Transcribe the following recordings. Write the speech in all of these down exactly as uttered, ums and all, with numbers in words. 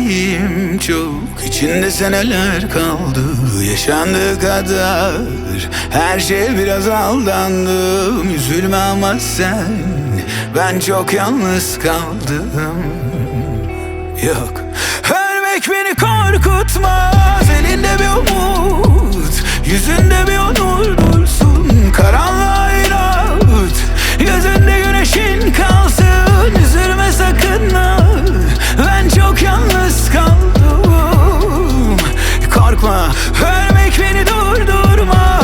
yüreğim çok, içinde seneler kaldı. Yaşandığı kadar her şey biraz aldandım. Üzülme ama sen, ben çok yalnız kaldım. Yok, ölmek beni korkutmaz. Elinde bir umut, yüzünde bir onur dursun. Karanlığa inat, gözünde güneşin kalsın. Üzülme sakın ha, ben çok yalnız kaldım. Korkma, ölmek beni durdurmaz.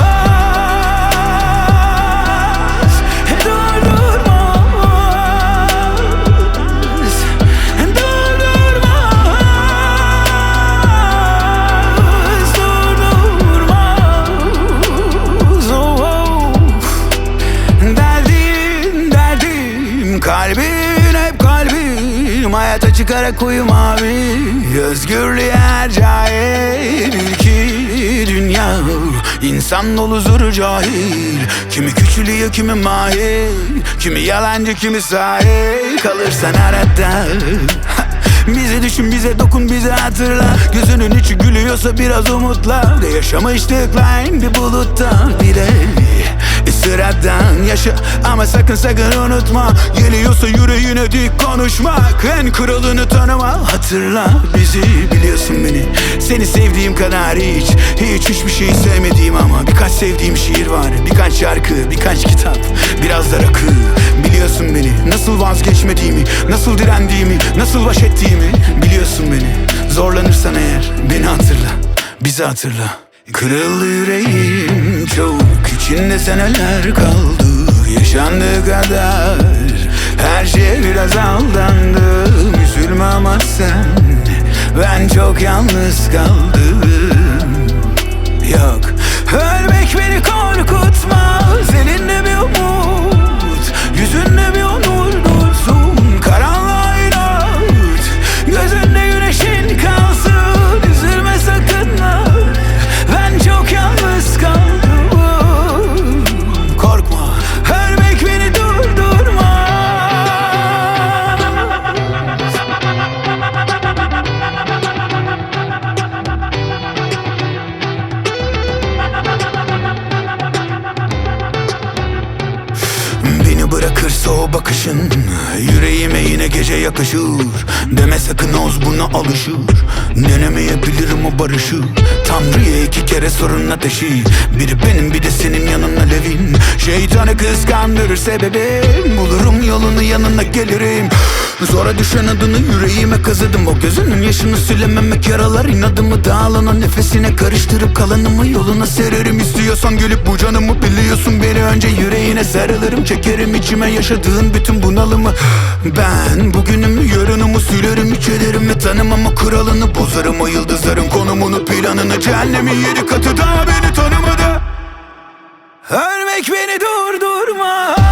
Kalbin hep kalbim, hayata çıkarak uyu mavi. Özgürlüğe her cahil, ülke dünya İnsan dolu zuru cahil. Kimi küçülüyor kimi mahir, kimi yalancı kimi sahil. Kalırsan arada bize düşün, bize dokun, bize hatırla. Gözünün içi gülüyorsa biraz umutla. De yaşamıştık line bir bulutta bile. Sıradan yaşa ama sakın sakın unutma. Geliyorsa yüreğine dik konuşmak. En kralını tanıma, hatırla bizi. Biliyorsun beni, seni sevdiğim kadar hiç Hiç hiçbir şey sevmediğim ama birkaç sevdiğim şiir var. Birkaç şarkı, birkaç kitap, biraz da rakı. Biliyorsun beni, nasıl vazgeçmediğimi, nasıl direndiğimi, nasıl baş ettiğimi. Biliyorsun beni, zorlanırsan eğer beni hatırla, bizi hatırla. Kırıldı yüreğim çok, içinde seneler kaldı. Yaşandığı kadar her şeye biraz aldandım. Üzülme ama sen, ben çok yalnız kaldım. Yok, ölmek beni korkutmaz. Elinde bir umut, yüzünde bir onur dursun. Karanlığa inat, gözünde güneşin kalsın. Üzülme sakın ha, ben çok yalnız kaldım. Korkma, ölmek beni durdurmaz. Beni bırakırsa o bakışın, yüreğime yine gece yakışır. Deme sakın oz buna alışır. Denemeyebilirim o barışı. Tanrı'ya iki kere sorun ateşi. Biri benim bir de senin yanın alevin. Şeytanı kıskandırır sebebim. Bulurum yolunu, yanına gelirim. Zora düşen adını yüreğime kazıdım. O gözünün yaşını silememek yaralar inadımı. Dağlanan nefesine karıştırıp kalanımı yoluna sererim. İstiyorsan gelip bu canımı, biliyorsun beni. Önce yüreğine sarılırım, çekerim içime yaşadığın bütün bunalımı. Ben bugünümü yarınımı sülerim, hiç ederim ve tanımam o kralını. Bozarım o yıldızların konumunu, planını. Cehennemin yedi katı daha beni tanımadı. Ölmek beni durdurmaz.